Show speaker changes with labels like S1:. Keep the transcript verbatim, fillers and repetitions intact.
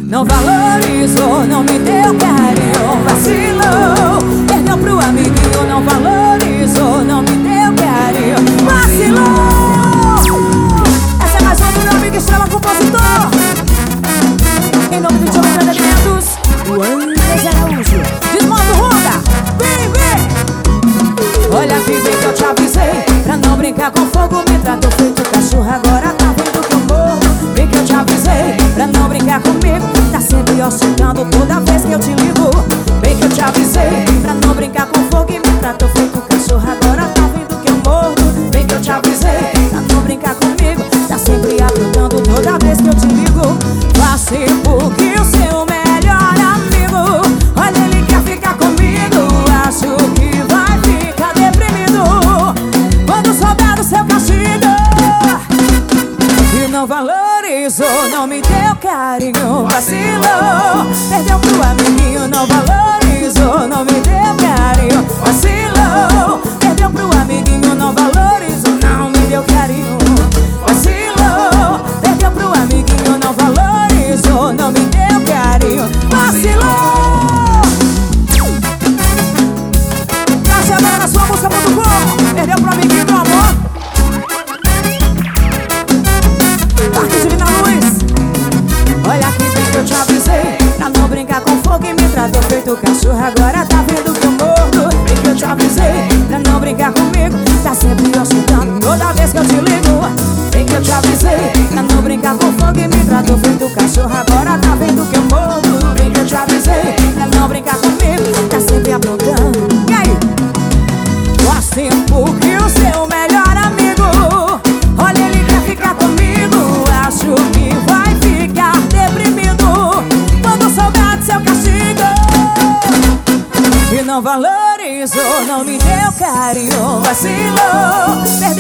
S1: Não valorizou, não me deu carinho, vacilou. Perdeu pro amiguinho, não valorizou, não me deu carinho, vacilou. Essa é mais uma do meu amigo estrela compositor. Em nome do Diogo Entretentos, o Andrés Araújo. Desmonta o Ruga, vem, vem. Olha que vem que eu te avisei, pra não brincar com fogo. Me tratou feito cachorro, agora tá vendo que eu morro. Vem que eu te avisei, pra não brincar comigo. Tá sempre oscilando toda vez que eu te ligo. Bem que eu te avisei, pra não brincar com fogo. E me tratou feito cachorro, agora tá vendo que eu morro. Bem que eu te avisei, pra não brincar comigo. Tá sempre aprontando toda vez que eu te ligo. Faça porque o seu melhor amigo, olha, ele quer ficar comigo. Acho que vai ficar deprimido quando souber do seu castigo. E não valorizou, não me deu carinho, vacilou. Perdeu pro amiguinho, não valorizou, não me deu carinho, vacilou. Perdeu pro amiguinho, não valorizou, não me deu carinho, vacilou. Perdeu pro amiguinho, não valorizou, não me deu carinho, vacilou. Pra semana na sua música ponto com. Perdeu pro amiguinho, meu amor. Parque Divina Luz. Olha que bem que eu te avisei, pra não brincar com fogo. E me tratou feito cachorro, agora tá vendo que eu morro. Bem que eu te avisei, pra não brincar comigo. Tá sempre oscilando toda vez que eu te ligo. Bem que eu te avisei, pra não brincar com fogo. E me tratou feito cachorro, agora tá vendo que eu morro. Bem que eu te avisei, pra não brincar comigo. Tá sempre aprontando. E aí? Faz tempo que o seu melhor amigo, olha, ele quer ficar comigo. Acho que vai ficar deprimido quando souber do seu castigo. E não valorizou, não me deu carinho, vacilou.